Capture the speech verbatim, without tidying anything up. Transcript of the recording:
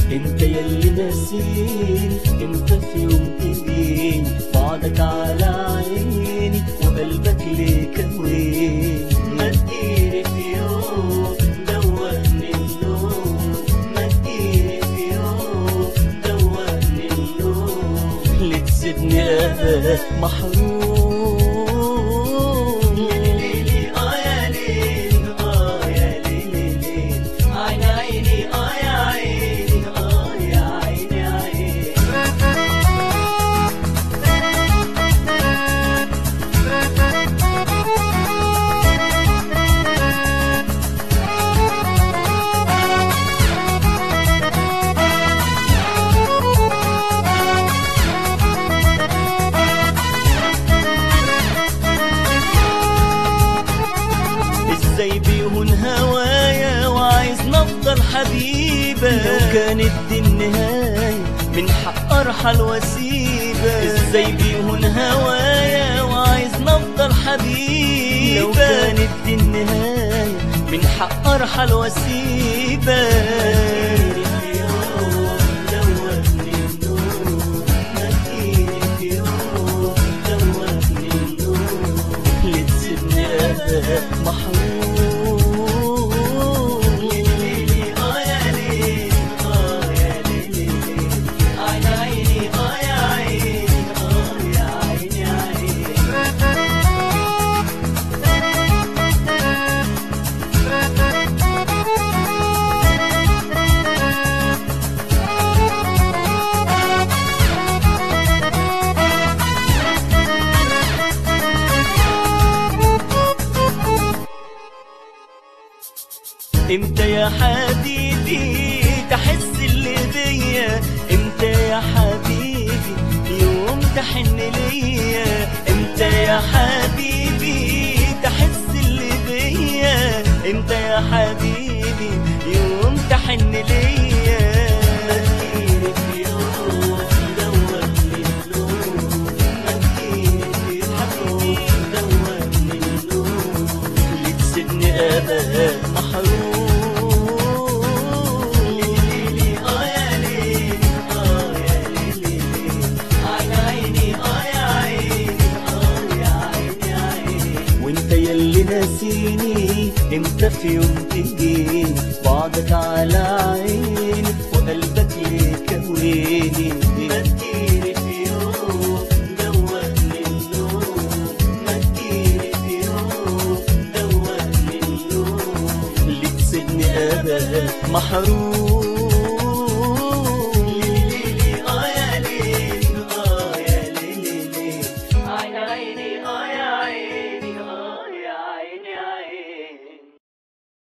انت يلي ناسيني، انت في يوم تجيني بعدك على عيني وقلبك ليه كويني. ما تجيني في يوم دوقني النوم، ما تجيني في يوم دوقني النوم، ليه تسيبني ابدا محروم. ازاي بيهون هوايا وعايز نفضل حبيبة، لو كانت دي النهاية من حق ارحل واسيبة. ازاي بيهون هوايا وعايز نفضل حبيبة، لو كانت دي النهاية من حق ارحل واسيبة. امتى يا حبيبي تحس اللي بيا، امتى يا حبيبي يوم تحن ليا، امتى يا حبيبي تحس اللي بيا، امتى يا حبيبي يوم تحن ليا. أبدا محروم. ليلي آه يا ليلي آه يا ليلي عين عيني آه يا عيني آه يا عيني يا عيني. وانت يلي ناسيني، انت في يوم تجيني بعدك على عيني وقلبك ليه كويني. ما تجيني في يوم دوقني النوم، ما تجيني في يوم دوقني النوم، ليه تسيبني أبدا محروم.